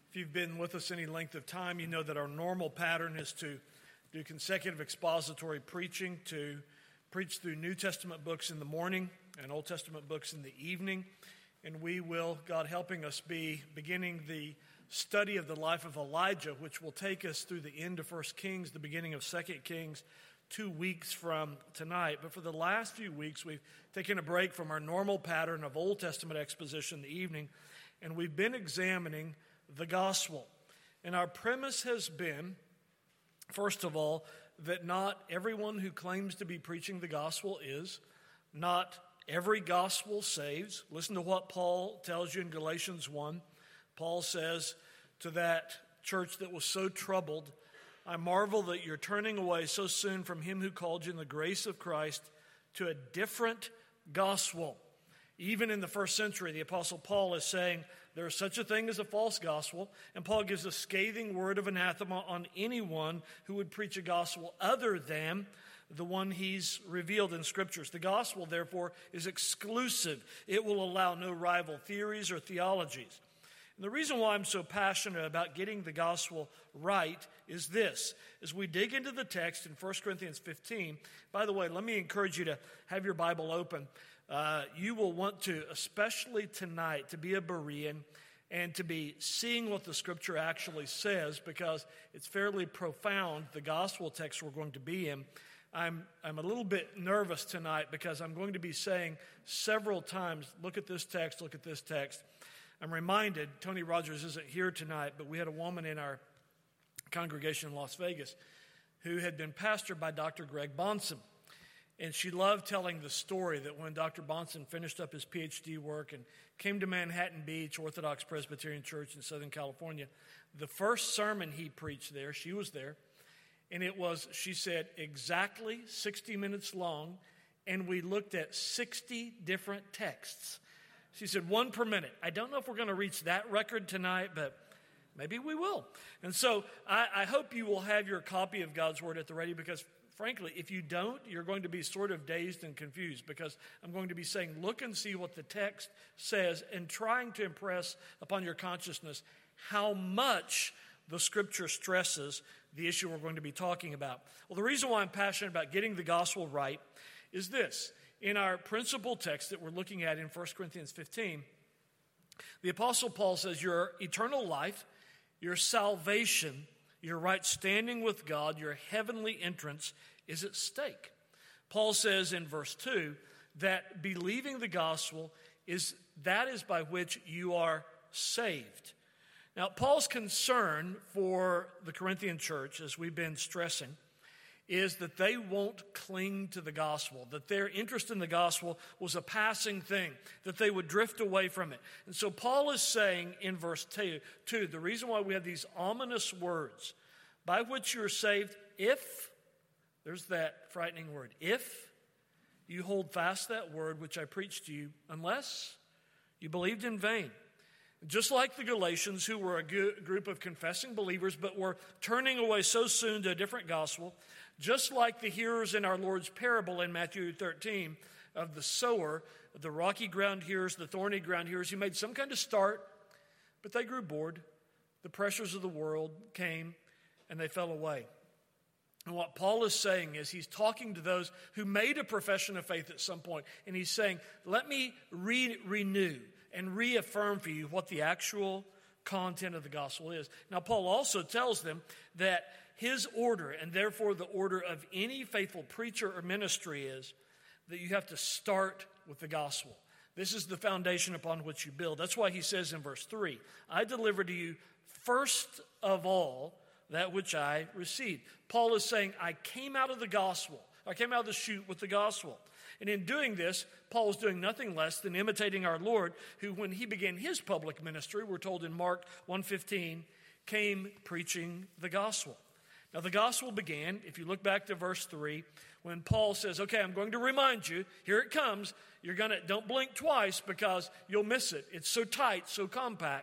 If you've been with us any length of time, you know that our normal pattern is to do consecutive expository preaching, to preach through New Testament books in the morning and Old Testament books in the evening. And we will, God helping us, be beginning the study of the life of Elijah, which will take us through the end of 1 Kings, the beginning of 2 Kings, 2 weeks from tonight. But for the last few weeks, we've taken a break from our normal pattern of Old Testament exposition in the evening, and we've been examining the gospel. And our premise has been, first of all, that not everyone who claims to be preaching the gospel is. Not every gospel saves. Listen to what Paul tells you in Galatians 1. Paul says to that church that was so troubled, I marvel that you're turning away so soon from him who called you in the grace of Christ to a different gospel. Even in the first century, the Apostle Paul is saying there is such a thing as a false gospel, and Paul gives a scathing word of anathema on anyone who would preach a gospel other than the one he's revealed in Scriptures. The gospel, therefore, is exclusive. It will allow no rival theories or theologies. And the reason why I'm so passionate about getting the gospel right is this. As we dig into the text in 1 Corinthians 15, by the way, let me encourage you to have your Bible open. You will want to, especially tonight, to be a Berean and to be seeing what the Scripture actually says, because it's fairly profound, the gospel text we're going to be in. I'm a little bit nervous tonight because I'm going to be saying several times, look at this text, look at this text. I'm reminded, Tony Rogers isn't here tonight, but we had a woman in our congregation in Las Vegas who had been pastored by Dr. Greg Bahnsen. And she loved telling the story that when Dr. Bahnsen finished up his PhD work and came to Manhattan Beach Orthodox Presbyterian Church in Southern California, the first sermon he preached there, she was there, and it was, she said, exactly 60 minutes long, and we looked at 60 different texts. She said, one per minute. I don't know if we're going to reach that record tonight, but maybe we will. And so I hope you will have your copy of God's Word at the ready, because frankly, if you don't, you're going to be sort of dazed and confused, because I'm going to be saying, look and see what the text says, and trying to impress upon your consciousness how much the Scripture stresses the issue we're going to be talking about. Well, the reason why I'm passionate about getting the gospel right is this. In our principal text that we're looking at in 1 Corinthians 15, the Apostle Paul says your eternal life, your salvation, your right standing with God, your heavenly entrance is at stake. Paul says in verse 2 that believing the gospel is by which you are saved. Now, Paul's concern for the Corinthian church, as we've been stressing, is that they won't cling to the gospel, that their interest in the gospel was a passing thing, that they would drift away from it. And so Paul is saying in verse 2, the reason why we have these ominous words, by which you're saved, if, there's that frightening word, if you hold fast that word which I preached to you, unless you believed in vain. Just like the Galatians, who were a group of confessing believers, but were turning away so soon to a different gospel, just like the hearers in our Lord's parable in Matthew 13 of the sower, the rocky ground hearers, the thorny ground hearers, who made some kind of start, but they grew bored. The pressures of the world came, and they fell away. And what Paul is saying is he's talking to those who made a profession of faith at some point, and he's saying, let me renew and reaffirm for you what the actual content of the gospel is. Now, Paul also tells them that his order, and therefore the order of any faithful preacher or ministry, is that you have to start with the gospel. This is the foundation upon which you build. That's why he says in verse 3, I deliver to you first of all that which I received. Paul is saying, I came out of the gospel. I came out of the chute with the gospel. And in doing this, Paul was doing nothing less than imitating our Lord, who, when he began his public ministry, we're told in Mark 1:15, came preaching the gospel. Now, the gospel began, if you look back to verse 3, when Paul says, okay, I'm going to remind you, here it comes. Don't blink twice because you'll miss it. It's so tight, so compact.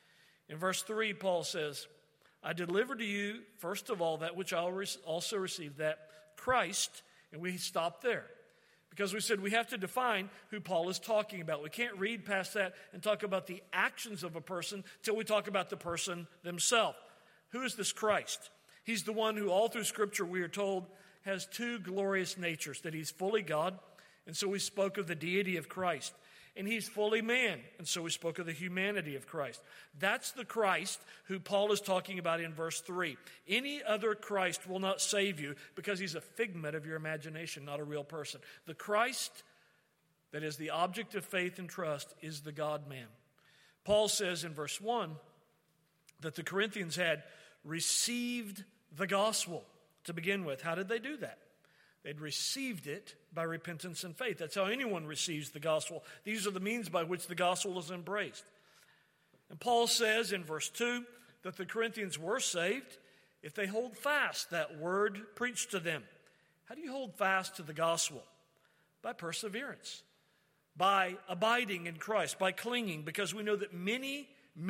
In verse 3, Paul says, I delivered to you, first of all, that which I also received, that Christ, and we stop there. Because we said we have to define who Paul is talking about. We can't read past that and talk about the actions of a person till we talk about the person themselves. Who is this Christ? He's the one who all through Scripture we are told has two glorious natures, that he's fully God, and so we spoke of the deity of Christ. And he's fully man, and so we spoke of the humanity of Christ. That's the Christ who Paul is talking about in verse 3. Any other Christ will not save you because he's a figment of your imagination, not a real person. The Christ that is the object of faith and trust is the God-man. Paul says in verse 1 that the Corinthians had received the gospel to begin with. How did they do that? They'd received it by repentance and faith. That's how anyone receives the gospel. These are the means by which the gospel is embraced. And Paul says in verse 2 that the Corinthians were saved if they hold fast that word preached to them. How do you hold fast to the gospel? By perseverance, by abiding in Christ, by clinging, because we know that many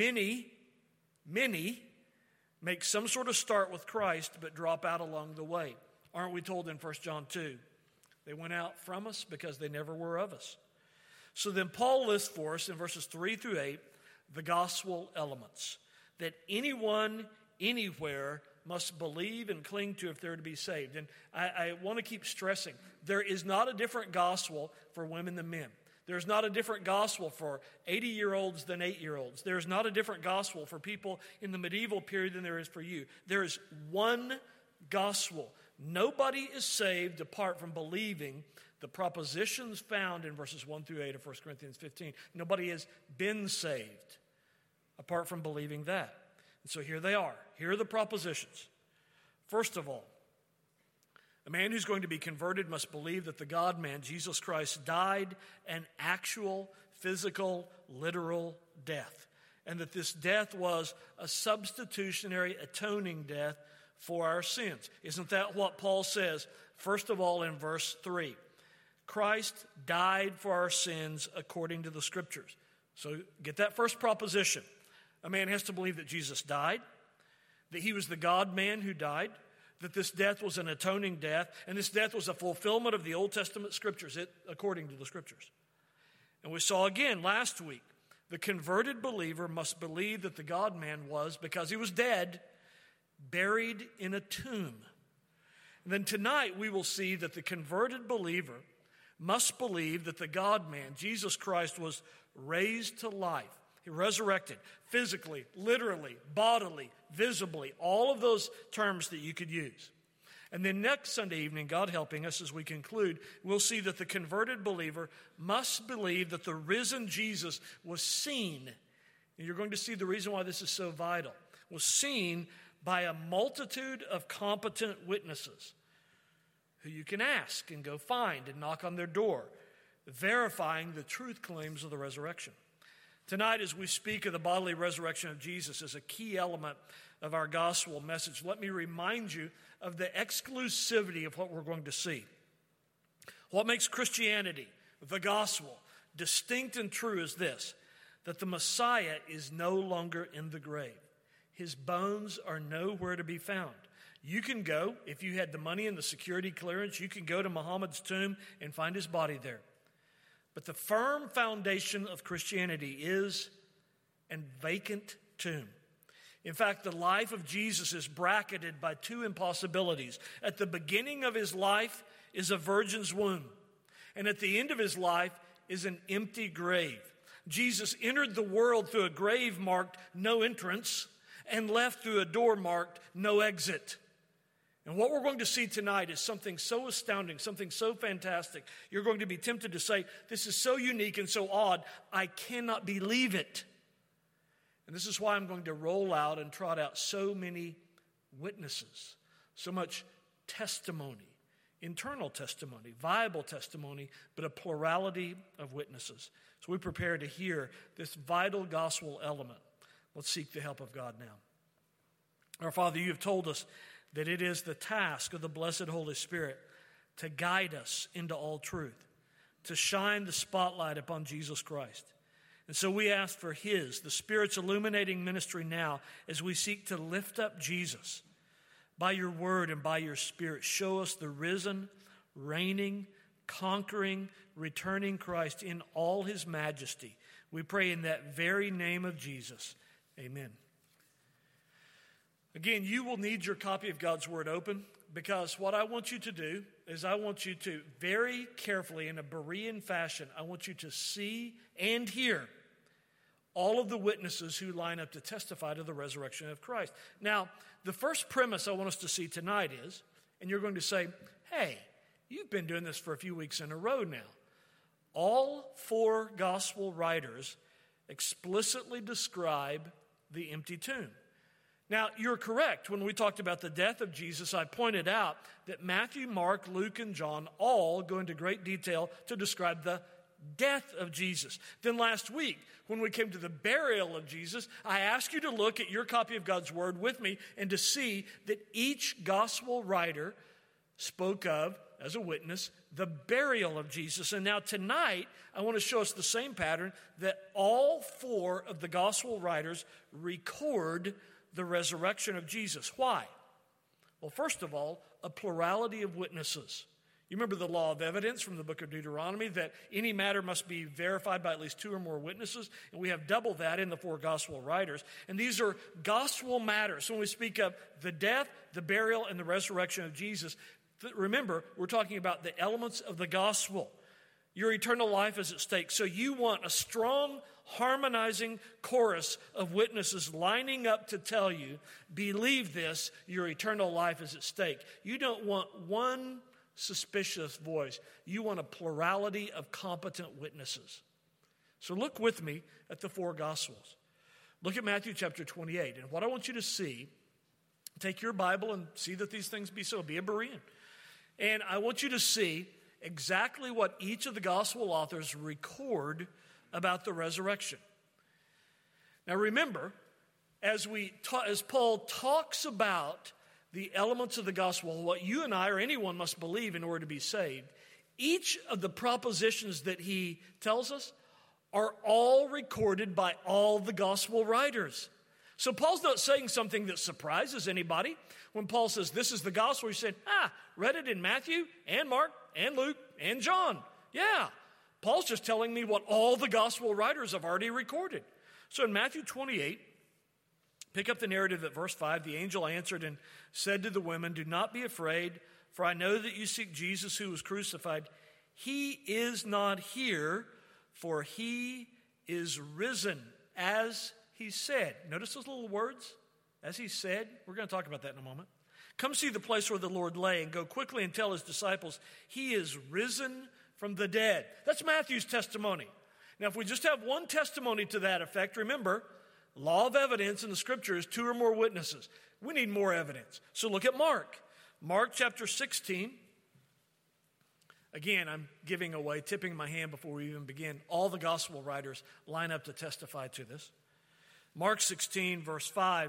make some sort of start with Christ but drop out along the way. Aren't we told in 1 John 2? They went out from us because they never were of us. So then Paul lists for us in verses 3 through 8 the gospel elements that anyone, anywhere must believe and cling to if they're to be saved. And I want to keep stressing, there is not a different gospel for women than men. There's not a different gospel for 80-year-olds than 8-year-olds. There's not a different gospel for people in the medieval period than there is for you. There is one gospel. Nobody is saved apart from believing the propositions found in verses 1 through 8 of 1 Corinthians 15. Nobody has been saved apart from believing that. And so here they are. Here are the propositions. First of all, a man who's going to be converted must believe that the God-man, Jesus Christ, died an actual, physical, literal death. And that this death was a substitutionary, atoning death for our sins. Isn't that what Paul says, first of all, in verse 3? Christ died for our sins according to the Scriptures. So get that first proposition. A man has to believe that Jesus died, that he was the God-man who died, that this death was an atoning death, and this death was a fulfillment of the Old Testament Scriptures, according to the Scriptures. And we saw again last week, the converted believer must believe that the God-man was, because he was dead, buried in a tomb. And then tonight we will see that the converted believer must believe that the God-man, Jesus Christ, was raised to life. He resurrected physically, literally, bodily, visibly, all of those terms that you could use. And then next Sunday evening, God helping us as we conclude, we'll see that the converted believer must believe that the risen Jesus was seen. And you're going to see the reason why this is so vital. Was seen by a multitude of competent witnesses who you can ask and go find and knock on their door, verifying the truth claims of the resurrection. Tonight, as we speak of the bodily resurrection of Jesus as a key element of our gospel message, let me remind you of the exclusivity of what we're going to see. What makes Christianity, the gospel, distinct and true is this, that the Messiah is no longer in the grave. His bones are nowhere to be found. You can go, if you had the money and the security clearance, you can go to Muhammad's tomb and find his body there. But the firm foundation of Christianity is a vacant tomb. In fact, the life of Jesus is bracketed by two impossibilities. At the beginning of his life is a virgin's womb, and at the end of his life is an empty grave. Jesus entered the world through a grave marked no entrance and left through a door marked no exit. And what we're going to see tonight is something so astounding, something so fantastic. You're going to be tempted to say, this is so unique and so odd, I cannot believe it. And this is why I'm going to roll out and trot out so many witnesses, so much testimony, internal testimony, viable testimony, but a plurality of witnesses. So we prepare to hear this vital gospel element. Let's seek the help of God now. Our Father, you have told us that it is the task of the blessed Holy Spirit to guide us into all truth, to shine the spotlight upon Jesus Christ. And so we ask for His, the Spirit's illuminating ministry now as we seek to lift up Jesus. By your word and by your Spirit, show us the risen, reigning, conquering, returning Christ in all his majesty. We pray in that very name of Jesus. Amen. Again, you will need your copy of God's Word open, because what I want you to do is I want you to very carefully, in a Berean fashion, I want you to see and hear all of the witnesses who line up to testify to the resurrection of Christ. Now, the first premise I want us to see tonight is, and you're going to say, hey, you've been doing this for a few weeks in a row now. All four gospel writers explicitly describe the empty tomb. Now, you're correct. When we talked about the death of Jesus, I pointed out that Matthew, Mark, Luke, and John all go into great detail to describe the death of Jesus. Then last week, when we came to the burial of Jesus, I asked you to look at your copy of God's Word with me and to see that each gospel writer spoke of, as a witness, the burial of Jesus. And now tonight, I want to show us the same pattern, that all four of the gospel writers record the resurrection of Jesus. Why? Well, first of all, a plurality of witnesses. You remember the law of evidence from the book of Deuteronomy, that any matter must be verified by at least two or more witnesses, and we have double that in the four gospel writers. And these are gospel matters. So when we speak of the death, the burial, and the resurrection of Jesus, remember, we're talking about the elements of the gospel. Your eternal life is at stake. So you want a strong, harmonizing chorus of witnesses lining up to tell you, believe this, your eternal life is at stake. You don't want one suspicious voice. You want a plurality of competent witnesses. So look with me at the four Gospels. Look at Matthew chapter 28. And what I want you to see, take your Bible and see that these things be so. Be a Berean. And I want you to see exactly what each of the gospel authors record about the resurrection. Now remember, as Paul talks about the elements of the gospel, what you and I or anyone must believe in order to be saved, each of the propositions that he tells us are all recorded by all the gospel writers. So Paul's not saying something that surprises anybody. When Paul says this is the gospel, he said, read it in Matthew and Mark and Luke and John. Yeah, Paul's just telling me what all the gospel writers have already recorded. So in Matthew 28, pick up the narrative at verse 5. The angel answered and said to the women, do not be afraid, for I know that you seek Jesus who was crucified. He is not here, for he is risen, as he said. Notice those little words, as he said. We're going to talk about that in a moment. Come see the place where the Lord lay and go quickly and tell his disciples, he is risen from the dead. That's Matthew's testimony. Now, if we just have one testimony to that effect, remember, law of evidence in the scripture is two or more witnesses. We need more evidence. So look at Mark. Mark chapter 16. Again, I'm tipping my hand before we even begin. All the gospel writers line up to testify to this. Mark 16, verse 5.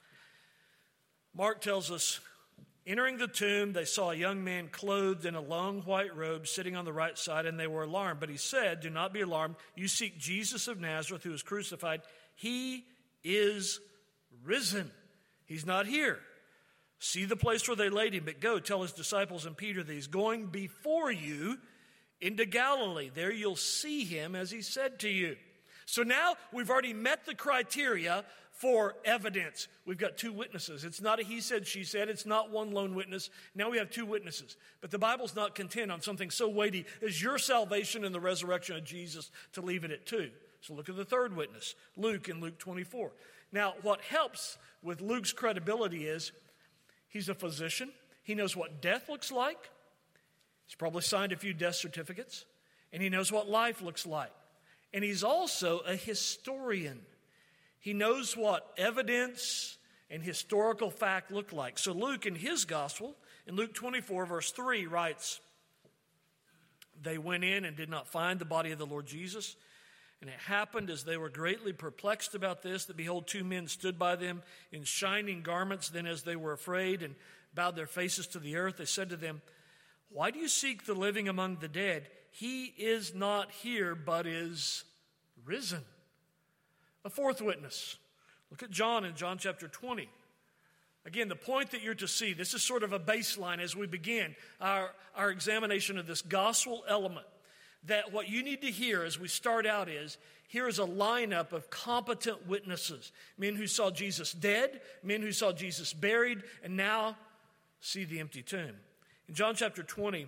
Mark tells us, entering the tomb, they saw a young man clothed in a long white robe sitting on the right side, and they were alarmed. But he said, do not be alarmed. You seek Jesus of Nazareth, who was crucified. He is risen. He's not here. See the place where they laid him, but go tell his disciples and Peter that he's going before you into Galilee. There you'll see him as he said to you. So now we've already met the criteria for evidence. We've got two witnesses. It's not a he said, she said. It's not one lone witness. Now we have two witnesses. But the Bible's not content on something so weighty as your salvation and the resurrection of Jesus to leave it at two. So look at the third witness, Luke in Luke 24. Now, what helps with Luke's credibility is he's a physician. He knows what death looks like. He's probably signed a few death certificates. And he knows what life looks like. And he's also a historian. He knows what evidence and historical fact look like. So Luke in his gospel, in Luke 24, verse 3, writes, they went in and did not find the body of the Lord Jesus. And it happened as they were greatly perplexed about this, that behold, two men stood by them in shining garments. Then as they were afraid and bowed their faces to the earth, they said to them, why do you seek the living among the dead? He is not here, but is risen. A fourth witness. Look at John in John chapter 20. Again, the point that you're to see, this is sort of a baseline as we begin our examination of this gospel element, that what you need to hear as we start out is, here is a lineup of competent witnesses, men who saw Jesus dead, men who saw Jesus buried, and now see the empty tomb. In John chapter 20,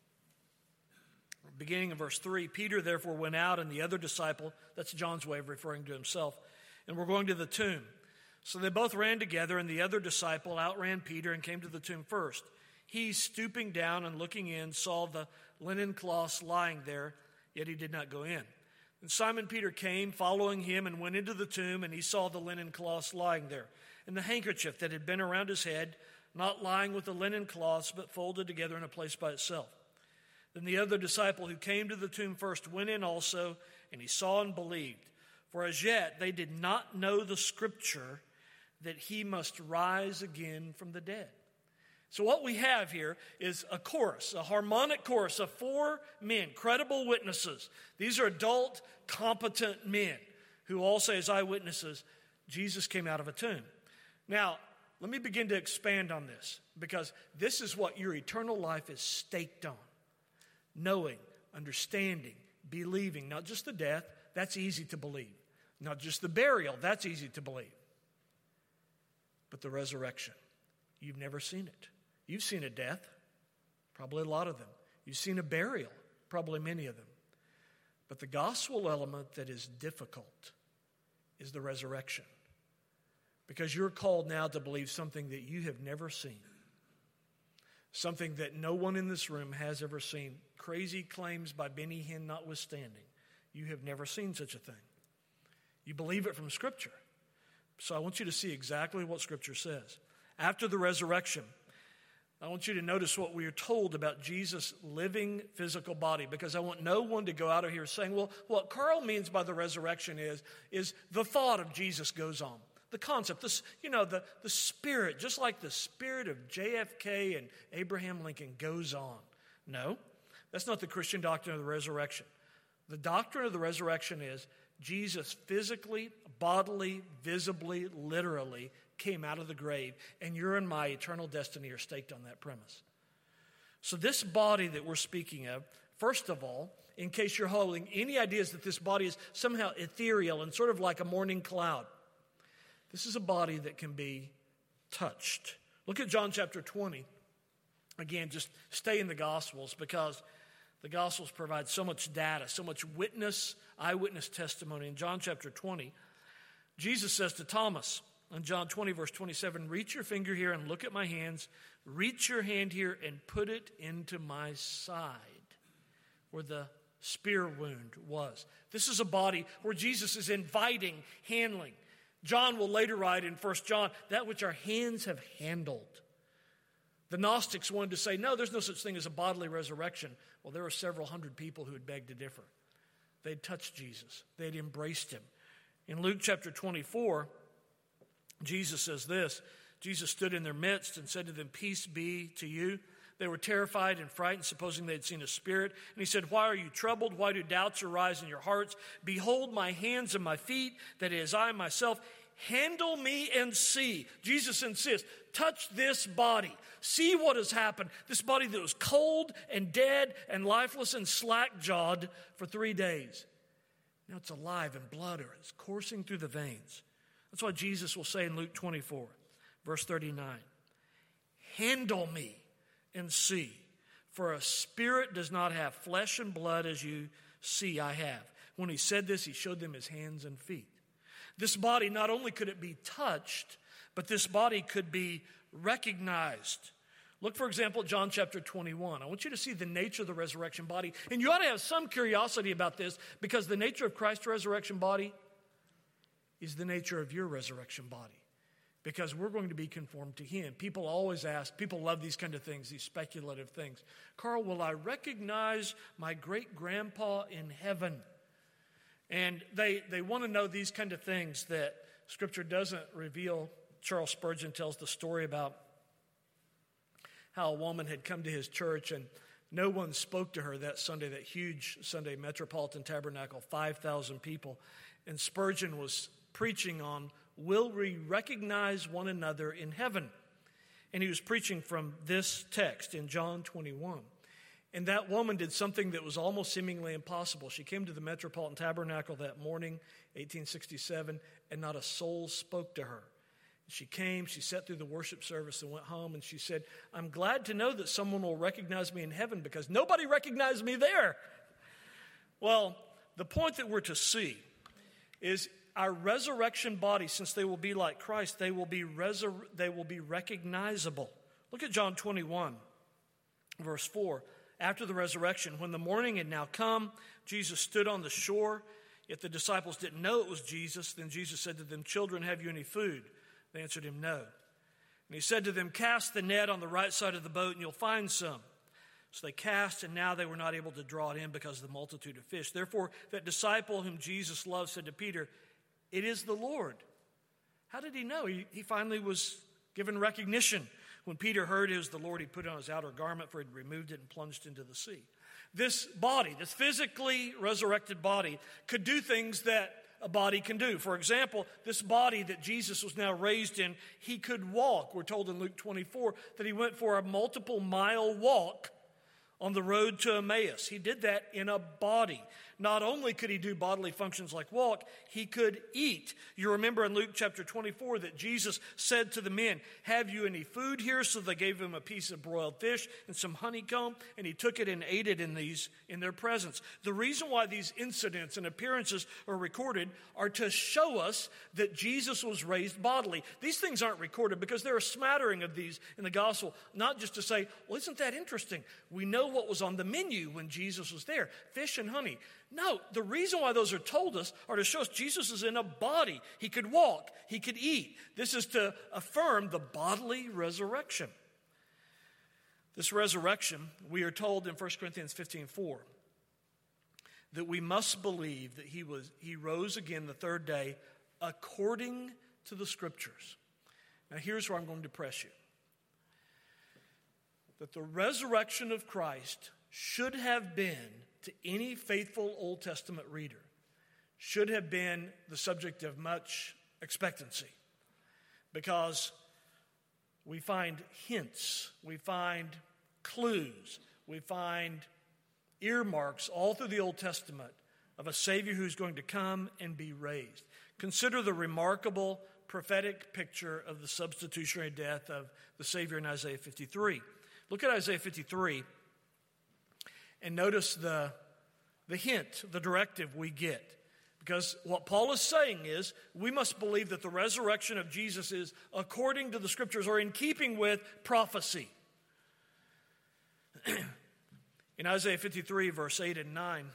beginning of verse 3, Peter therefore went out and the other disciple, that's John's way of referring to himself, and we're going to the tomb. So they both ran together, and the other disciple outran Peter and came to the tomb first. He, stooping down and looking in, saw the linen cloths lying there, yet he did not go in. And Simon Peter came, following him, and went into the tomb, and he saw the linen cloths lying there, and the handkerchief that had been around his head, not lying with the linen cloths, but folded together in a place by itself. Then the other disciple who came to the tomb first went in also, and he saw and believed. For as yet they did not know the scripture that he must rise again from the dead. So what we have here is a chorus, a harmonic chorus of four men, credible witnesses. These are adult, competent men who all say as eyewitnesses, Jesus came out of a tomb. Now, let me begin to expand on this, because this is what your eternal life is staked on. Knowing, understanding, believing, not just the death, that's easy to believe. Not just the burial, that's easy to believe. But the resurrection, you've never seen it. You've seen a death, probably a lot of them. You've seen a burial, probably many of them. But the gospel element that is difficult is the resurrection. Because you're called now to believe something that you have never seen. Something that no one in this room has ever seen. Crazy claims by Benny Hinn notwithstanding. You have never seen such a thing. You believe it from Scripture. So I want you to see exactly what Scripture says. After the resurrection, I want you to notice what we are told about Jesus' living physical body, because I want no one to go out of here saying, well, what Carl means by the resurrection is the thought of Jesus goes on. The concept, the spirit, just like the spirit of JFK and Abraham Lincoln goes on. No, that's not the Christian doctrine of the resurrection. The doctrine of the resurrection is Jesus physically, bodily, visibly, literally came out of the grave, and your and my eternal destiny are staked on that premise. So this body that we're speaking of, first of all, in case you're holding any ideas that this body is somehow ethereal and sort of like a morning cloud, this is a body that can be touched. Look at John chapter 20. Again, just stay in the Gospels, because the Gospels provide so much data, so much eyewitness testimony. In John chapter 20, Jesus says to Thomas, in John 20, verse 27, reach your finger here and look at my hands. Reach your hand here and put it into my side, where the spear wound was. This is a body where Jesus is inviting, handling. John will later write in 1 John, that which our hands have handled. The Gnostics wanted to say, no, there's no such thing as a bodily resurrection. Well, there were several hundred people who had begged to differ. They'd touched Jesus. They'd embraced him. In Luke chapter 24, Jesus says this, Jesus stood in their midst and said to them, peace be to you. They were terrified and frightened, supposing they had seen a spirit. And he said, why are you troubled? Why do doubts arise in your hearts? Behold my hands and my feet, that is I myself. Handle me and see. Jesus insists, touch this body. See what has happened. This body that was cold and dead and lifeless and slack-jawed for 3 days. Now it's alive, and blood is coursing through the veins. That's why Jesus will say in Luke 24, verse 39, handle me and see, for a spirit does not have flesh and blood as you see I have. When he said this, he showed them his hands and feet. This body, not only could it be touched, but this body could be recognized. Look, for example, at John chapter 21. I want you to see the nature of the resurrection body. And you ought to have some curiosity about this, because the nature of Christ's resurrection body is the nature of your resurrection body. Because we're going to be conformed to him. People always ask, people love these kind of things, these speculative things. Carl, will I recognize my great-grandpa in heaven? And they want to know these kind of things that Scripture doesn't reveal. Charles Spurgeon tells the story about how a woman had come to his church and no one spoke to her that Sunday, that huge Sunday, Metropolitan Tabernacle, 5,000 people. And Spurgeon was preaching on, will we recognize one another in heaven? And he was preaching from this text in John 21. And that woman did something that was almost seemingly impossible. She came to the Metropolitan Tabernacle that morning, 1867, and not a soul spoke to her. She came, she sat through the worship service and went home, and she said, I'm glad to know that someone will recognize me in heaven because nobody recognized me there. Well, the point that we're to see is our resurrection bodies, since they will be like Christ, they will be recognizable. Look at John 21, verse 4. After the resurrection, when the morning had now come, Jesus stood on the shore. Yet the disciples didn't know it was Jesus. Then Jesus said to them, Children, have you any food? They answered him, No. And he said to them, Cast the net on the right side of the boat, and you'll find some. So they cast, and now they were not able to draw it in because of the multitude of fish. Therefore, that disciple whom Jesus loved said to Peter, It is the Lord. How did he know? He finally was given recognition. When Peter heard it was the Lord, he put on his outer garment, for he had removed it and plunged into the sea. This body, this physically resurrected body, could do things that a body can do. For example, this body that Jesus was now raised in, he could walk. We're told in Luke 24 that he went for a multiple-mile walk on the road to Emmaus. He did that in a body. Not only could he do bodily functions like walk, he could eat. You remember in Luke chapter 24 that Jesus said to the men, Have you any food here? So they gave him a piece of broiled fish and some honeycomb, and he took it and ate it in their presence. The reason why these incidents and appearances are recorded are to show us that Jesus was raised bodily. These things aren't recorded because there are a smattering of these in the gospel, not just to say, well, isn't that interesting? We know what was on the menu when Jesus was there, fish and honey. No, the reason why those are told us are to show us Jesus is in a body. He could walk, he could eat. This is to affirm the bodily resurrection. This resurrection, we are told in 1 Corinthians 15:4, that we must believe that he rose again the third day according to the Scriptures. Now here's where I'm going to press you. That the resurrection of Christ should have been, to any faithful Old Testament reader, should have been the subject of much expectancy. Because we find hints, we find clues, we find earmarks all through the Old Testament of a Savior who's going to come and be raised. Consider the remarkable prophetic picture of the substitutionary death of the Savior in Isaiah 53. Look at Isaiah 53 and notice the hint, the directive we get. Because what Paul is saying is we must believe that the resurrection of Jesus is according to the Scriptures or in keeping with prophecy. In Isaiah 53, verse 8 and 9,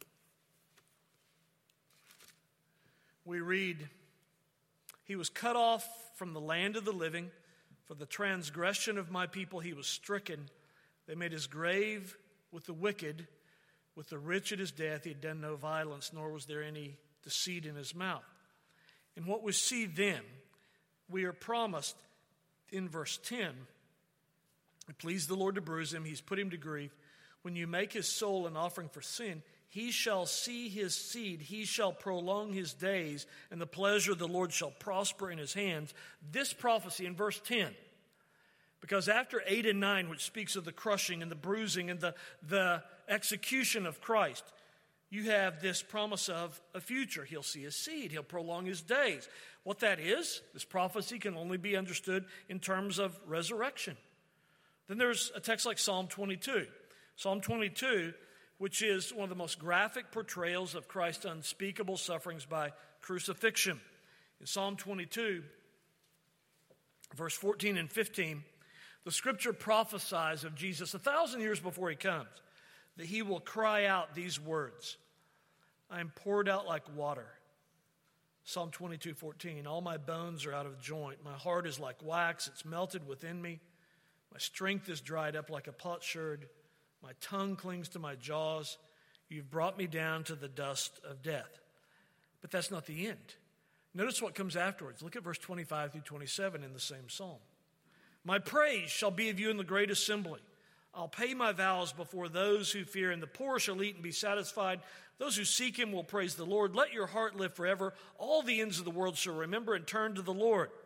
we read, He was cut off from the land of the living. For the transgression of my people he was stricken. They made his grave with the wicked. With the rich at his death he had done no violence, nor was there any deceit in his mouth. And what we see then, we are promised in verse 10, it pleased the Lord to bruise him, he's put him to grief. When you make his soul an offering for sin, he shall see his seed, he shall prolong his days, and the pleasure of the Lord shall prosper in his hands. This prophecy in verse 10, because after 8 and 9, which speaks of the crushing and the bruising and the execution of Christ, you have this promise of a future. He'll see his seed, he'll prolong his days. What that is, this prophecy can only be understood in terms of resurrection. Then there's a text like Psalm 22. Psalm 22, which is one of the most graphic portrayals of Christ's unspeakable sufferings by crucifixion. In Psalm 22, verse 14 and 15, the Scripture prophesies of Jesus 1,000 years before he comes, that he will cry out these words, I am poured out like water. Psalm 22:14, all my bones are out of joint. My heart is like wax, it's melted within me. My strength is dried up like a potsherd. My tongue clings to my jaws. You've brought me down to the dust of death. But that's not the end. Notice what comes afterwards. Look at verse 25 through 27 in the same psalm. My praise shall be of you in the great assembly. I'll pay my vows before those who fear, and the poor shall eat and be satisfied. Those who seek him will praise the Lord. Let your heart live forever. All the ends of the world shall remember and turn to the Lord.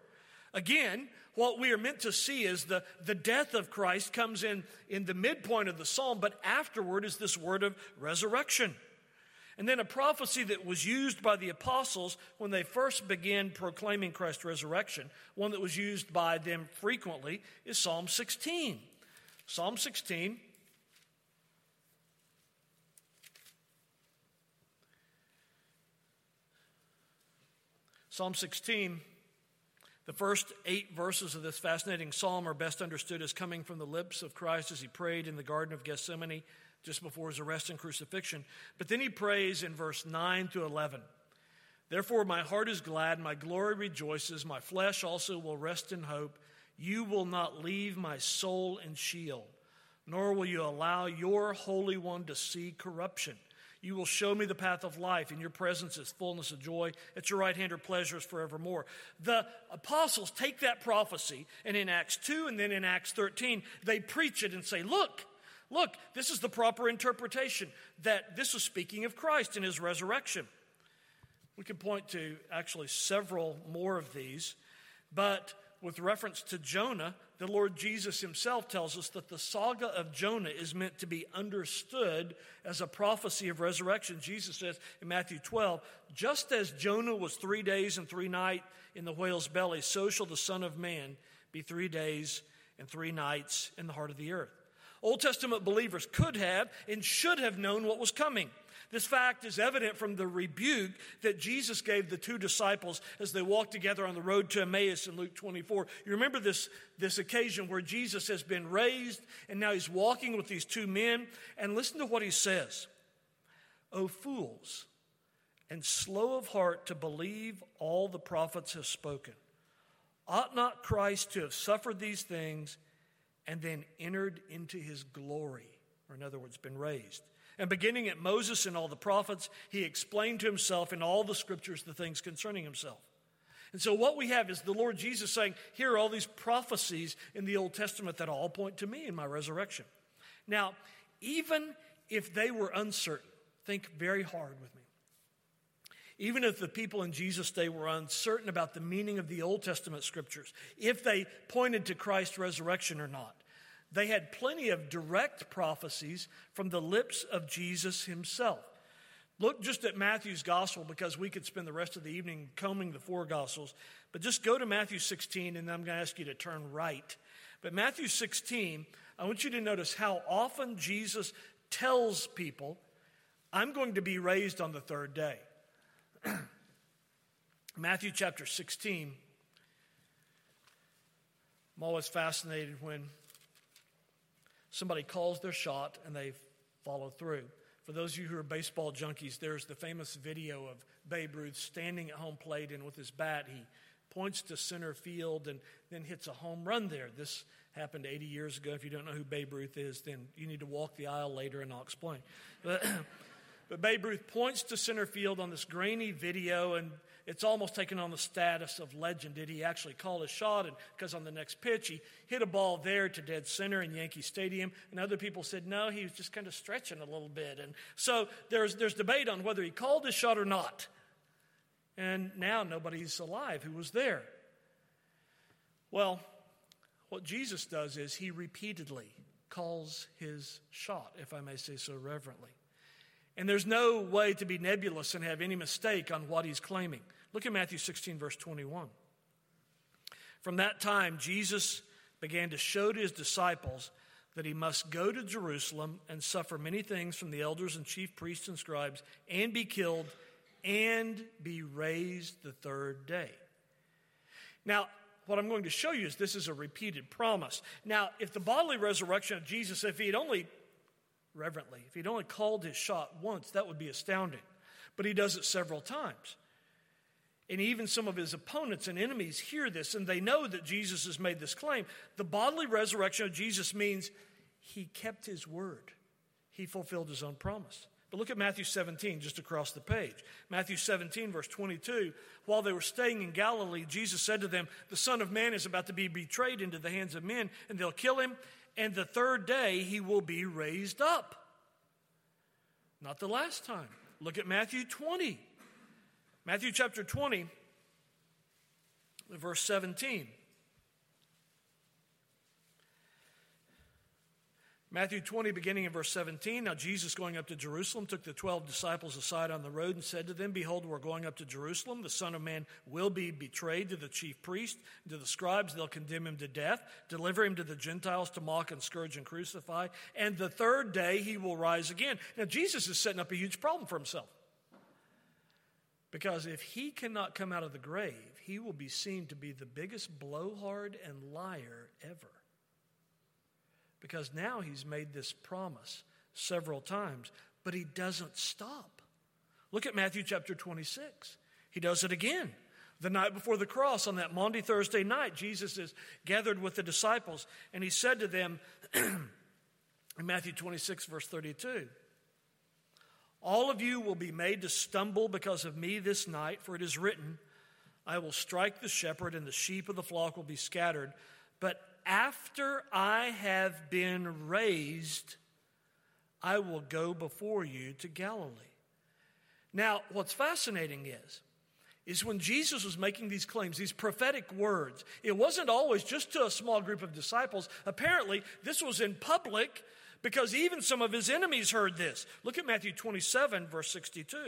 Again, what we are meant to see is the death of Christ comes in the midpoint of the psalm, but afterward is this word of resurrection. And then a prophecy that was used by the apostles when they first began proclaiming Christ's resurrection, one that was used by them frequently, is Psalm 16. Psalm 16. Psalm 16, the first 8 verses of this fascinating psalm are best understood as coming from the lips of Christ as he prayed in the Garden of Gethsemane just before his arrest and crucifixion. But then he prays in verse 9 to 11. Therefore my heart is glad, my glory rejoices, my flesh also will rest in hope. You will not leave my soul in Sheol, nor will you allow your Holy One to see corruption. You will show me the path of life. In your presence is fullness of joy. At your right hand are pleasures forevermore. The apostles take that prophecy, and in Acts 2 and then in Acts 13, they preach it and say, look, this is the proper interpretation, that this is speaking of Christ and his resurrection. We can point to actually several more of these, but with reference to Jonah, the Lord Jesus himself tells us that the saga of Jonah is meant to be understood as a prophecy of resurrection. Jesus says in Matthew 12, just as Jonah was 3 days and 3 nights in the whale's belly, so shall the Son of Man be 3 days and 3 nights in the heart of the earth. Old Testament believers could have and should have known what was coming. This fact is evident from the rebuke that Jesus gave the 2 disciples as they walked together on the road to Emmaus in Luke 24. You remember this occasion where Jesus has been raised and now he's walking with these 2 men. And listen to what he says. O fools, and slow of heart to believe all the prophets have spoken. Ought not Christ to have suffered these things and then entered into his glory? Or in other words, been raised. And beginning at Moses and all the prophets, he explained to himself in all the scriptures the things concerning himself. And so what we have is the Lord Jesus saying, here are all these prophecies in the Old Testament that all point to me in my resurrection. Now, even if they were uncertain, think very hard with me. Even if the people in Jesus' day were uncertain about the meaning of the Old Testament scriptures, if they pointed to Christ's resurrection or not, they had plenty of direct prophecies from the lips of Jesus himself. Look just at Matthew's gospel, because we could spend the rest of the evening combing the 4 gospels. But just go to Matthew 16, and I'm going to ask you to turn right. But Matthew 16, I want you to notice how often Jesus tells people, I'm going to be raised on the 3rd day. Matthew chapter 16. I'm always fascinated when somebody calls their shot and they follow through. For those of you who are baseball junkies, there's the famous video of Babe Ruth standing at home plate, and with his bat, he points to center field and then hits a home run there. This happened 80 years ago. If you don't know who Babe Ruth is, then you need to walk the aisle later and I'll explain. But Babe Ruth points to center field on this grainy video, and it's almost taken on the status of legend. Did he actually call his shot? And because on the next pitch, he hit a ball there to dead center in Yankee Stadium. And other people said, no, he was just kind of stretching a little bit. And so there's debate on whether he called his shot or not. And now nobody's alive who was there. Well, what Jesus does is he repeatedly calls his shot, if I may say so reverently. And there's no way to be nebulous and have any mistake on what he's claiming. Look at Matthew 16, verse 21. From that time, Jesus began to show to his disciples that he must go to Jerusalem and suffer many things from the elders and chief priests and scribes, and be killed, and be raised the 3rd day. Now, what I'm going to show you is this is a repeated promise. Now, if the bodily resurrection of Jesus, if he'd only called his shot once, that would be astounding. But he does it several times. And even some of his opponents and enemies hear this, and they know that Jesus has made this claim. The bodily resurrection of Jesus means he kept his word. He fulfilled his own promise. But look at Matthew 17, just across the page. Matthew 17, verse 22. While they were staying in Galilee, Jesus said to them, the Son of Man is about to be betrayed into the hands of men, and they'll kill him, and the 3rd day he will be raised up. Not the last time. Look at Matthew 20. Matthew chapter 20, verse 17. Matthew 20, beginning in verse 17, now Jesus, going up to Jerusalem, took the 12 disciples aside on the road and said to them, behold, we're going up to Jerusalem. The Son of Man will be betrayed to the chief priests, and to the scribes. They'll condemn him to death, deliver him to the Gentiles to mock and scourge and crucify. And the third day he will rise again. Now Jesus is setting up a huge problem for himself. Because if he cannot come out of the grave, he will be seen to be the biggest blowhard and liar ever. Because now he's made this promise several times, but he doesn't stop. Look at Matthew chapter 26. He does it again. The night before the cross, on that Maundy Thursday night, Jesus is gathered with the disciples, and he said to them in Matthew 26, verse 32, all of you will be made to stumble because of me this night, for it is written, I will strike the shepherd, and the sheep of the flock will be scattered. But after I have been raised, I will go before you to Galilee. Now, what's fascinating is when Jesus was making these claims, these prophetic words, it wasn't always just to a small group of disciples. Apparently, this was in public because even some of his enemies heard this. Look at Matthew 27, verse 62.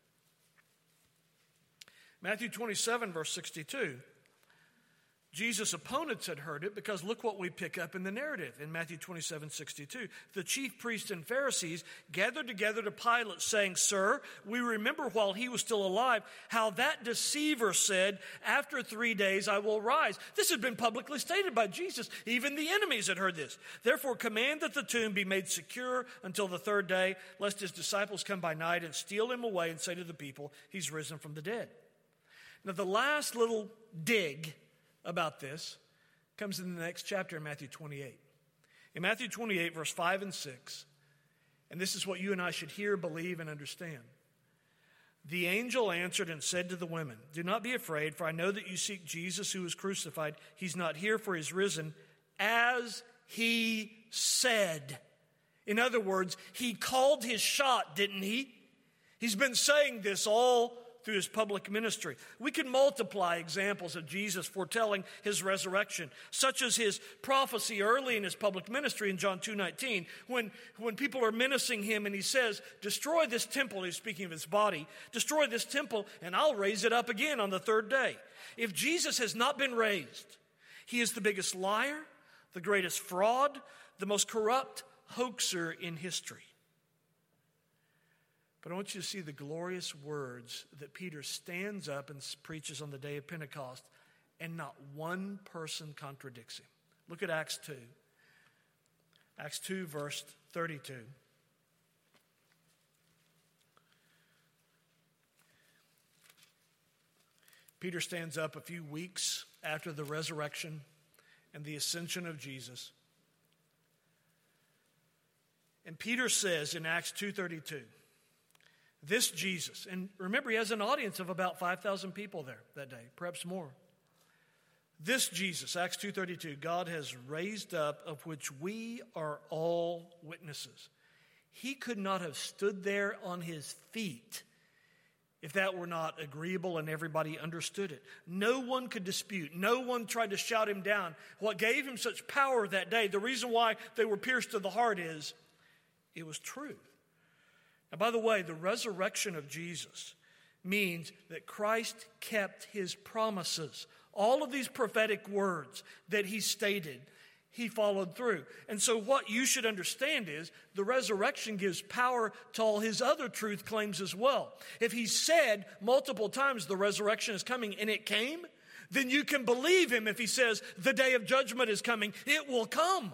Matthew 27, verse 62. Jesus' opponents had heard it because look what we pick up in the narrative in Matthew 27, 62. The chief priests and Pharisees gathered together to Pilate, saying, Sir, we remember while he was still alive how that deceiver said, after 3 days I will rise. This had been publicly stated by Jesus. Even the enemies had heard this. Therefore command that the tomb be made secure until the third day, lest his disciples come by night and steal him away and say to the people, he's risen from the dead. Now the last little dig about this comes in the next chapter in Matthew 28. In Matthew 28, verse 5 and 6, and this is what you and I should hear, believe, and understand. The angel answered and said to the women, do not be afraid, for I know that you seek Jesus who was crucified. He's not here, for he's risen, as he said. In other words, he called his shot, didn't he? He's been saying this all through his public ministry. We can multiply examples of Jesus foretelling his resurrection, such as his prophecy early in his public ministry in John 2:19, when people are menacing him and he says, destroy this temple, he's speaking of his body, destroy this temple and I'll raise it up again on the third day. If Jesus has not been raised, he is the biggest liar, the greatest fraud, the most corrupt hoaxer in history. But I want you to see the glorious words that Peter stands up and preaches on the day of Pentecost, and not one person contradicts him. Look at Acts 2. Acts 2, verse 32. Peter stands up a few weeks after the resurrection and the ascension of Jesus. And Peter says in Acts 2:32, this Jesus, and remember he has an audience of about 5,000 people there that day, perhaps more. This Jesus, Acts 2:32, God has raised up, of which we are all witnesses. He could not have stood there on his feet if that were not agreeable and everybody understood it. No one could dispute. No one tried to shout him down. What gave him such power that day, the reason why they were pierced to the heart is it was true. Now, by the way, the resurrection of Jesus means that Christ kept his promises. All of these prophetic words that he stated, he followed through. And so what you should understand is the resurrection gives power to all his other truth claims as well. If he said multiple times the resurrection is coming and it came, then you can believe him if he says the day of judgment is coming. It will come.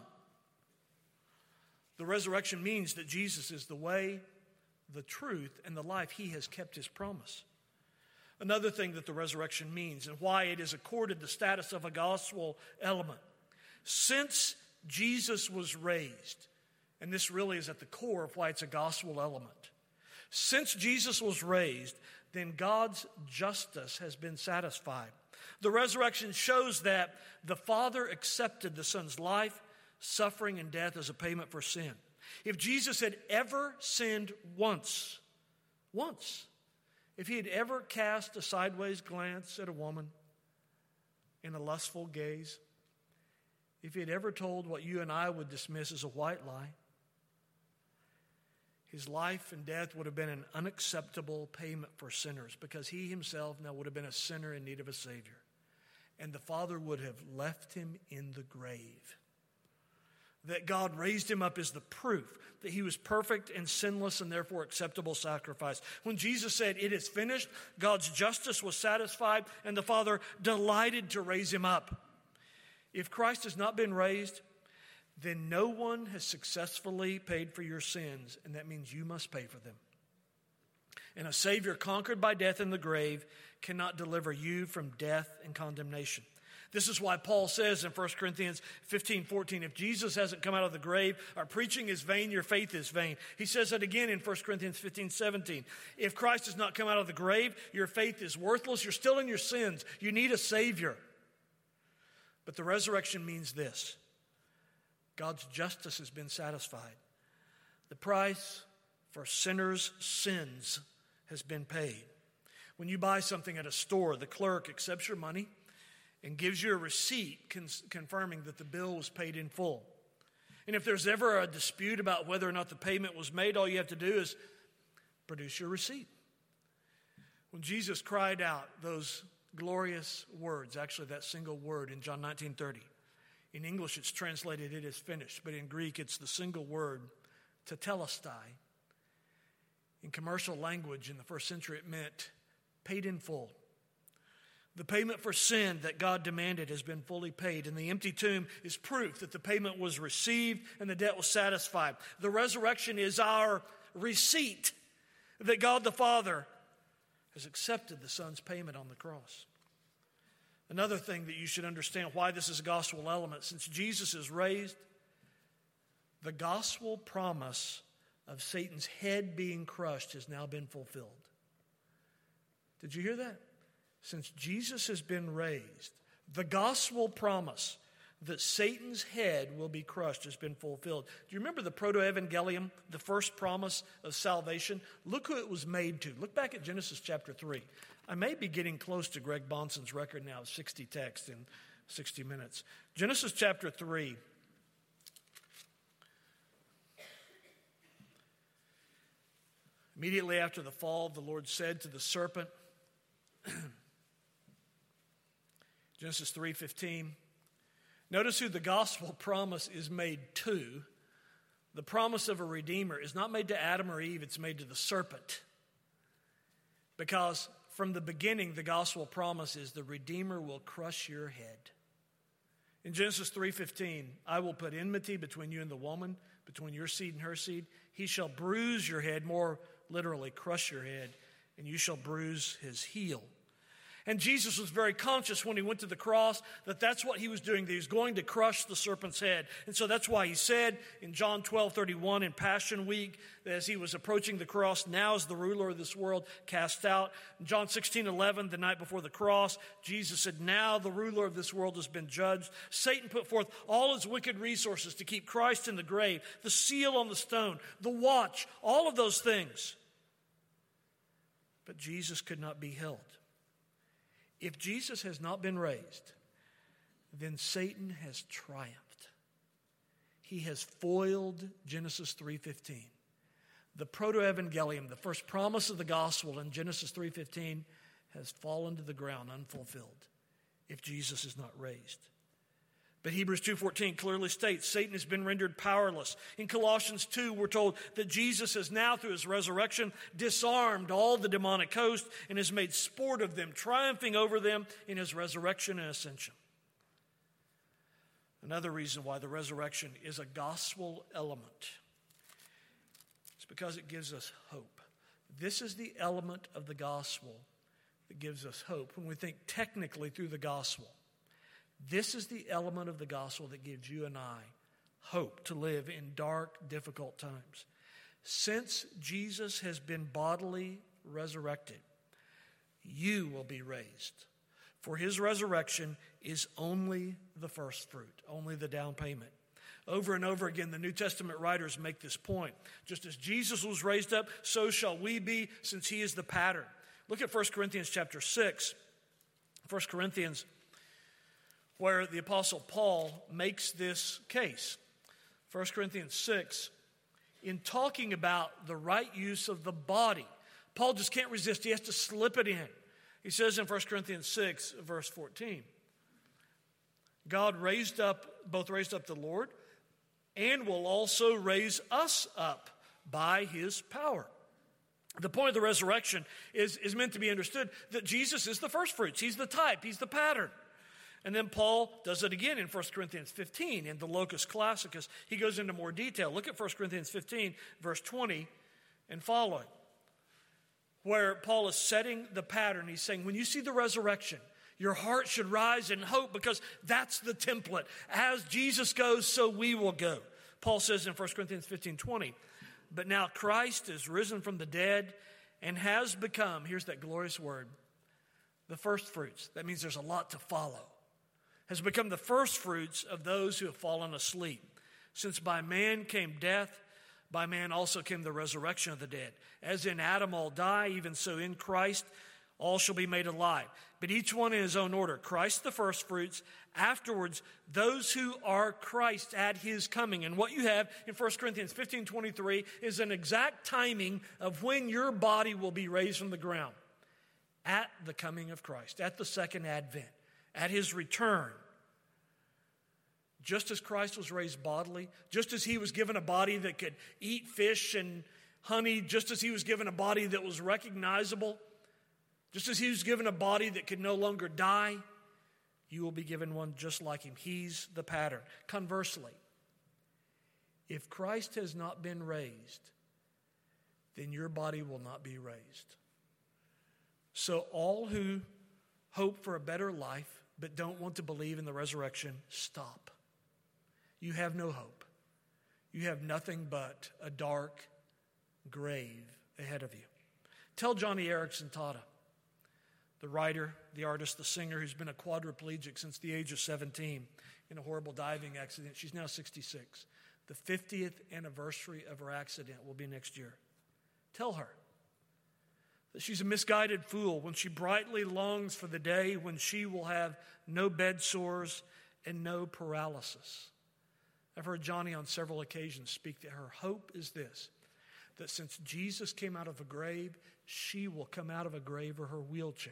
The resurrection means that Jesus is the way, the truth, and the life. He has kept his promise. Another thing that the resurrection means and why it is accorded the status of a gospel element. Since Jesus was raised, and this really is at the core of why it's a gospel element. Since Jesus was raised, then God's justice has been satisfied. The resurrection shows that the Father accepted the Son's life, suffering, and death as a payment for sin. If Jesus had ever sinned once, if he had ever cast a sideways glance at a woman in a lustful gaze, if he had ever told what you and I would dismiss as a white lie, his life and death would have been an unacceptable payment for sinners because he himself now would have been a sinner in need of a Savior. And the Father would have left him in the grave. That God raised him up is the proof that he was perfect and sinless and therefore acceptable sacrifice. When Jesus said, "It is finished," God's justice was satisfied and the Father delighted to raise him up. If Christ has not been raised, then no one has successfully paid for your sins, and that means you must pay for them. And a Savior conquered by death in the grave cannot deliver you from death and condemnation. This is why Paul says in 1 Corinthians 15:14, if Jesus hasn't come out of the grave, our preaching is vain, your faith is vain. He says it again in 1 Corinthians 15:17. If Christ has not come out of the grave, your faith is worthless. You're still in your sins. You need a Savior. But the resurrection means this: God's justice has been satisfied. The price for sinners' sins has been paid. When you buy something at a store, the clerk accepts your money and gives you a receipt confirming that the bill was paid in full. And if there's ever a dispute about whether or not the payment was made, all you have to do is produce your receipt. When Jesus cried out those glorious words, actually that single word in John 19:30, in English it's translated, "It is finished," but in Greek it's the single word, tetelestai. In commercial language in the first century it meant paid in full. The payment for sin that God demanded has been fully paid, and the empty tomb is proof that the payment was received and the debt was satisfied. The resurrection is our receipt that God the Father has accepted the Son's payment on the cross. Another thing that you should understand why this is a gospel element: since Jesus is raised, the gospel promise of Satan's head being crushed has now been fulfilled. Did you hear that? Since Jesus has been raised, the gospel promise that Satan's head will be crushed has been fulfilled. Do you remember the proto-evangelium, the first promise of salvation? Look who it was made to. Look back at Genesis chapter 3. I may be getting close to Greg Bonson's record now of 60 texts in 60 minutes. Genesis chapter 3. Immediately after the fall, the Lord said to the serpent, Genesis 3:15. Notice who the gospel promise is made to. The promise of a redeemer is not made to Adam or Eve, it's made to the serpent. Because from the beginning, the gospel promise is the redeemer will crush your head. In Genesis 3:15, "I will put enmity between you and the woman, between your seed and her seed. He shall bruise your head," more literally, crush your head, "and you shall bruise his heel." And Jesus was very conscious when he went to the cross that that's what he was doing, that he was going to crush the serpent's head. And so that's why he said in John 12:31 in Passion Week, that as he was approaching the cross, "Now is the ruler of this world cast out." In John 16:11, the night before the cross, Jesus said, "Now the ruler of this world has been judged." Satan put forth all his wicked resources to keep Christ in the grave, the seal on the stone, the watch, all of those things. But Jesus could not be held. If Jesus has not been raised, then Satan has triumphed. He has foiled Genesis 3:15. The proto-evangelium, the first promise of the gospel in Genesis 3:15, has fallen to the ground unfulfilled if Jesus is not raised. But Hebrews 2:14 clearly states Satan has been rendered powerless. In Colossians 2, we're told that Jesus has now, through his resurrection, disarmed all the demonic host and has made sport of them, triumphing over them in his resurrection and ascension. Another reason why the resurrection is a gospel element is because it gives us hope. This is the element of the gospel that gives us hope. When we think technically through the gospel, this is the element of the gospel that gives you and I hope to live in dark, difficult times. Since Jesus has been bodily resurrected, you will be raised. For his resurrection is only the first fruit, only the down payment. Over and over again, the New Testament writers make this point. Just as Jesus was raised up, so shall we be, since he is the pattern. Look at 1 Corinthians chapter 6. 1 Corinthians, where the Apostle Paul makes this case. 1 Corinthians 6, in talking about the right use of the body. Paul just can't resist. He has to slip it in. He says in 1 Corinthians 6, verse 14, God both raised up the Lord and will also raise us up by his power. The point of the resurrection is meant to be understood that Jesus is the first fruits. He's the type. He's the pattern. And then Paul does it again in 1 Corinthians 15 in the Locus Classicus. He goes into more detail. Look at 1 Corinthians 15, verse 20 and following, where Paul is setting the pattern. He's saying, when you see the resurrection, your heart should rise in hope because that's the template. As Jesus goes, so we will go. Paul says in 1 Corinthians 15, 20, but now Christ is risen from the dead and has become, here's that glorious word, the first fruits. That means there's a lot to follow. Has become the first fruits of those who have fallen asleep. Since by man came death, by man also came the resurrection of the dead. As in Adam all die, even so in Christ all shall be made alive. But each one in his own order. Christ the first fruits, afterwards those who are Christ at his coming. And what you have in 1 Corinthians 15:23 is an exact timing of when your body will be raised from the ground. At the coming of Christ, at the second advent, at his return. Just as Christ was raised bodily, just as he was given a body that could eat fish and honey, just as he was given a body that was recognizable, just as he was given a body that could no longer die, you will be given one just like him. He's the pattern. Conversely, if Christ has not been raised, then your body will not be raised. So all who hope for a better life but don't want to believe in the resurrection, stop. You have no hope. You have nothing but a dark grave ahead of you. Tell Johnny Erickson Tata, the writer, the artist, the singer who's been a quadriplegic since the age of 17 in a horrible diving accident. She's now 66. The 50th anniversary of her accident will be next year. Tell her that she's a misguided fool when she brightly longs for the day when she will have no bed sores and no paralysis. I've heard Johnny on several occasions speak that her hope is this, that since Jesus came out of a grave, she will come out of a grave or her wheelchair.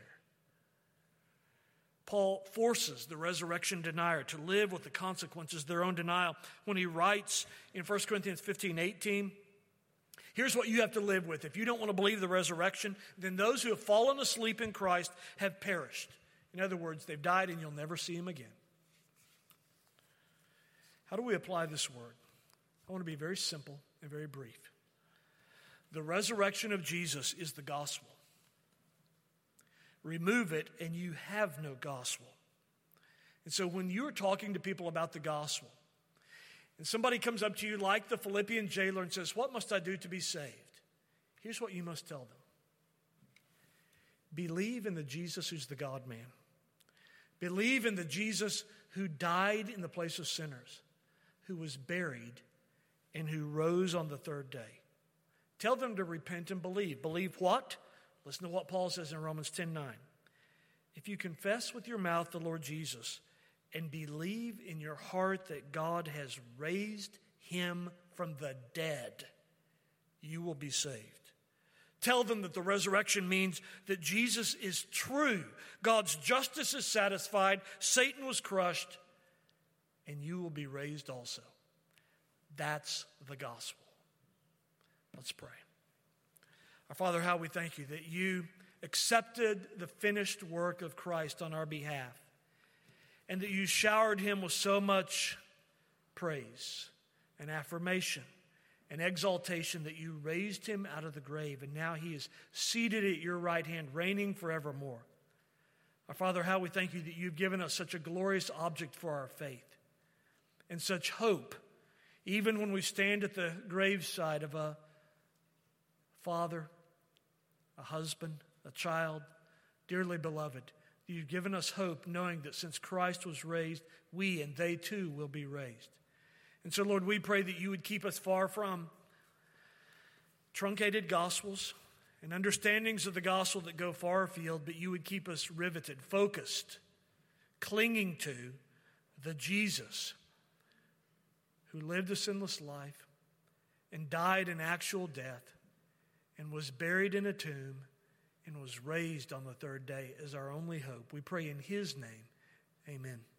Paul forces the resurrection denier to live with the consequences of their own denial when he writes in 1 Corinthians 15:18, here's what you have to live with. If you don't want to believe the resurrection, then those who have fallen asleep in Christ have perished. In other words, they've died and you'll never see them again. How do we apply this word? I want to be very simple and very brief. The resurrection of Jesus is the gospel. Remove it and you have no gospel. And so when you're talking to people about the gospel, and somebody comes up to you like the Philippian jailer and says, what must I do to be saved? Here's what you must tell them. Believe in the Jesus who's the God-man. Believe in the Jesus who died in the place of sinners, who was buried, and who rose on the third day. Tell them to repent and believe. Believe what? Listen to what Paul says in Romans 10:9. If you confess with your mouth the Lord Jesus and believe in your heart that God has raised him from the dead, you will be saved. Tell them that the resurrection means that Jesus is true. God's justice is satisfied. Satan was crushed. And you will be raised also. That's the gospel. Let's pray. Our Father, how we thank you that you accepted the finished work of Christ on our behalf, and that you showered him with so much praise and affirmation and exaltation that you raised him out of the grave, and now he is seated at your right hand, reigning forevermore. Our Father, how we thank you that you've given us such a glorious object for our faith and such hope, even when we stand at the graveside of a father, a husband, a child, dearly beloved. You've given us hope knowing that since Christ was raised, we and they too will be raised. And so, Lord, we pray that you would keep us far from truncated gospels and understandings of the gospel that go far afield, but you would keep us riveted, focused, clinging to the Jesus who lived a sinless life and died an actual death and was buried in a tomb and was raised on the third day as our only hope. We pray in his name. Amen.